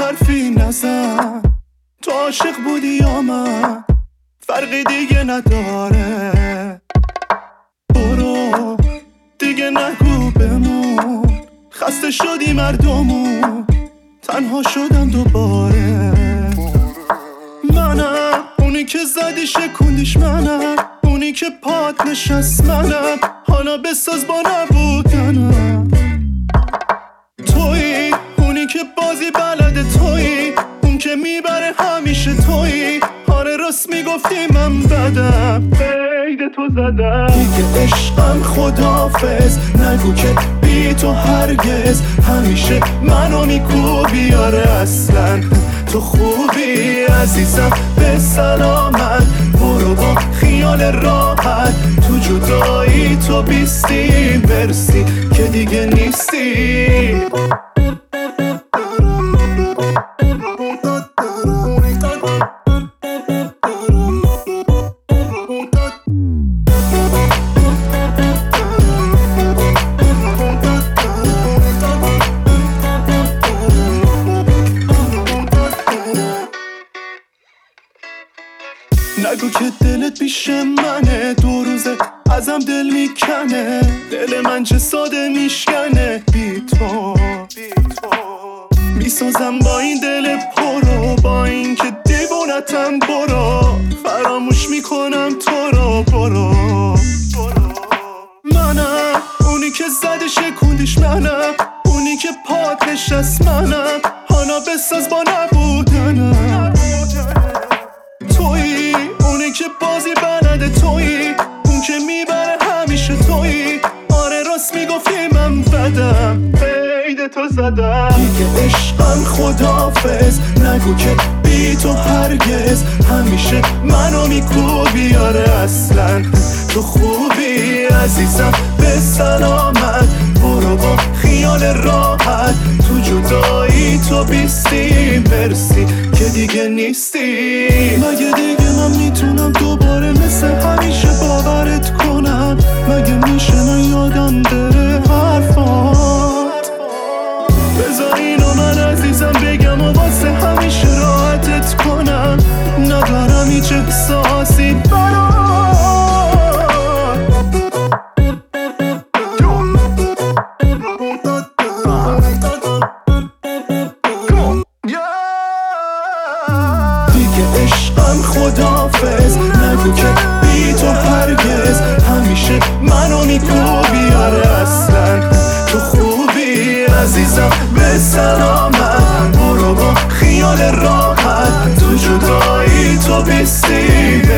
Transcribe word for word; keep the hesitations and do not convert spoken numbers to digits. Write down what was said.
حرفی نزن، تو عاشق بودی یا من فرقی دیگه نداره. برو دیگه نگو بمون، خسته شدی مردمون، تنها شدم دوباره. منم اونی که زدی شکوندیش، منم اونی که پات نشست، منم حالا بساز با نبودنم. تویی اونی که بازی بلده، تویی اون که میبره همیشه، تویی آره راست میگفتی من بدم، قید تو زدم. دیگه عشقم خداحافظ، نگو که بی تو هرگز، همیشه منو میکوبی آره اصلا تو خوبی عزیزم به سلامت. برو با خیال راحت، تو جدایی تو بیستی، مرسی که دیگه نیستی. نگو که دلت پیش منه، دو روزه ازم دل میکنه، دل من چه ساده میشکنه بی تو. میسازم با این دل پرو، با این که دیوونتم، برو فراموش میکنم تو رو. برو منم اونی که زده شکوندیش، منم اونی که پات نشست، منم حالا بساز با نبودنم. تویی اونی که بازی بلده، تویی اون که میبره همیشه، تویی آره راست میگفتی من بدم، قید تو زدم. دیگه عشقم خداحافظ، نگو که بی تو هرگز، همیشه منو میکوبی آره اصلا تو خوبی عزیزم به سلامت. برو با خیال راحت، تو جدایی تو بیستی، مرسی که دیگه نیستی. مگه دیگه من میتونم دوباره مثل همیشه باورت کنم؟ مگه میشه من یادم بره حرفات؟ بذار اینو من عزیزم بگم و واسه همیشه راحتت کنم، ندارم هیچ احساسی برات. دیگه عشقم خداحافظ، نگو که بی تو هرگز، همیشه منو میکوبی آره اصلا تو خوبی عزیزم به سلامت. برو با خیال راحت، تو جدایی تو بیستی.